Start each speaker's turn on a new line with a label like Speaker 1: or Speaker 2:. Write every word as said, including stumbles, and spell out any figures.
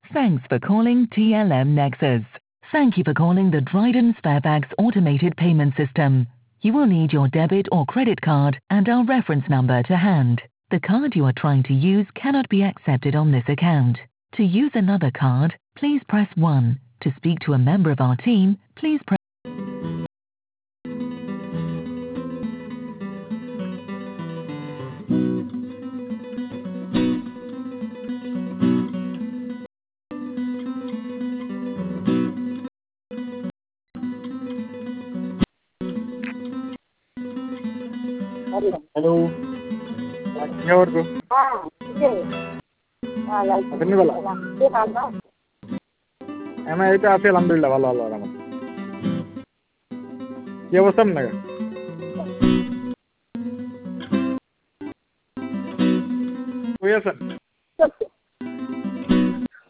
Speaker 1: Thanks for calling T L M Nexus. Thank you for calling the Dryden Sparebags automated payment system. You will need your debit or credit card and our reference number to hand. The card you are trying to use cannot be accepted on this account. To use another card, please press one. To speak to a member of our team, please press
Speaker 2: hello और को अपनी वाला M आई तो आते अलहमदुलिल्लाह वाला वाला रहा ये वो सब नगर कोई ऐसा